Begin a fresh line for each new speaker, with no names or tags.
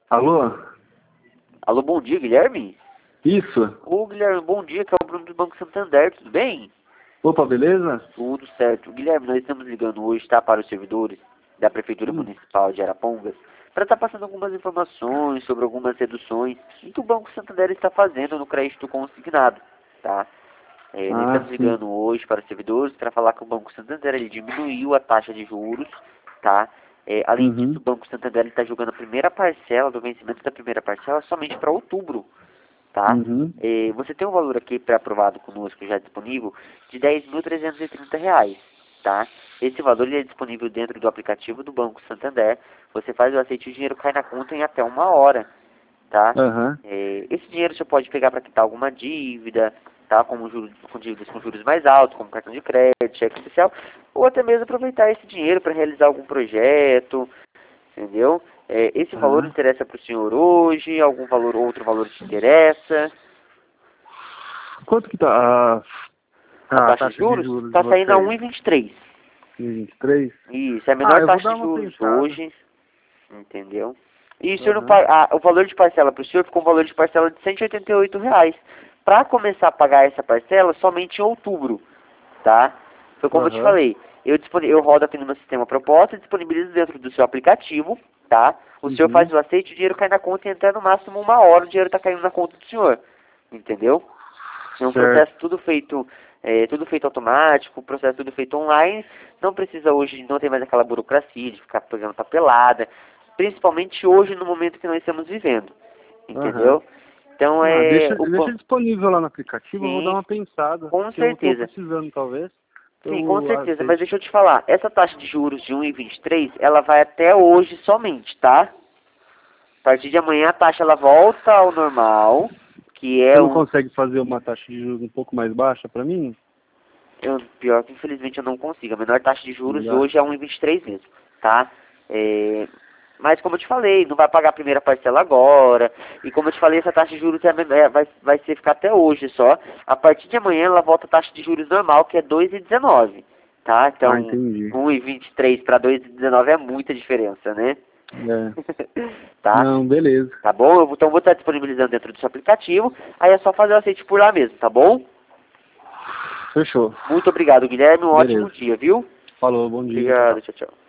Alô?
Alô, bom dia, Guilherme?
Isso?
Ô, Guilherme, bom dia, que é o Bruno do Banco Santander, tudo bem?
Opa, beleza?
Tudo certo. Guilherme, nós estamos ligando hoje, tá, para os servidores da Prefeitura Municipal de Arapongas, para estar passando algumas informações sobre algumas reduções que o Banco Santander está fazendo no crédito consignado, tá? Nós estamos
Sim.
ligando hoje para os servidores para falar que o Banco Santander ele diminuiu a taxa de juros, tá? Além disso, o Banco Santander está jogando a primeira parcela do vencimento da primeira parcela somente para outubro, tá?
Uhum.
Você tem um valor aqui pré-aprovado conosco já disponível de R$ 10.330, tá? Esse valor ele é disponível dentro do aplicativo do Banco Santander. Você faz o aceite e o dinheiro cai na conta em até 1 hora, tá?
Aham.
Esse dinheiro você pode pegar para quitar alguma dívida, tá? Como com dívidas com juros mais altos, como cartão de crédito, cheque especial, ou até mesmo aproveitar esse dinheiro para realizar algum projeto, entendeu? Esse valor
Aham.
interessa para o senhor hoje? Outro valor te interessa?
Quanto que tá
A
a
taxa de
taxa de
juros
juros de
está saindo a
vocês?
1,23.
23?
Isso, é a
Ah,
menor
eu vou
taxa
dar
de
uma
juros
pensada.
hoje, entendeu? E o senhor não
Aham.
paga, o valor de parcela para o senhor ficou um valor de parcela de R$ 188. Para começar a pagar essa parcela somente em outubro, tá? Foi como eu te
Aham.
falei, eu rodo aqui no meu sistema a proposta, disponibilizo dentro do seu aplicativo, tá? O senhor faz
Uhum.
o aceite, o dinheiro cai na conta e até no máximo 1 hora o dinheiro está caindo na conta do senhor, entendeu? É um
Certo.
processo tudo feito automático, processo tudo feito online. Não precisa hoje, não tem mais aquela burocracia de ficar pegando papelada, principalmente hoje no momento que nós estamos vivendo,
Aham.
entendeu? Então
Ah,
o
deixa disponível lá no aplicativo, eu vou dar
sim,
uma pensada,
com
que eu tô
certeza.
precisando, talvez.
Sim, com
Eu
certeza, mas
aceite.
deixa eu te falar, essa taxa de juros de 1,23, ela vai até hoje somente, tá? A partir de amanhã a taxa ela volta ao normal, que
Você
é
não
um,
consegue fazer uma taxa de juros um pouco mais baixa pra mim?
pior que infelizmente eu não consigo. A menor taxa de
Não
juros
dá?
hoje é 1,23 mesmo, tá? Mas como eu te falei, não vai pagar a primeira parcela agora. E como eu te falei, essa taxa de juros vai ser ficar até hoje só. A partir de amanhã ela volta a taxa de juros normal, que é 2,19, tá?
Ah,
Então,
entendi.
1,23 para 2,19 é muita diferença, né?
É.
Tá?
Não, beleza.
Tá bom? Então eu vou estar disponibilizando dentro do seu aplicativo. Aí é só fazer o aceite por lá mesmo, tá bom?
Fechou.
Muito obrigado, Guilherme. Um ótimo
Beleza.
dia, viu?
Falou, bom dia, tchau,
Obrigado,
tchau.
tchau, tchau.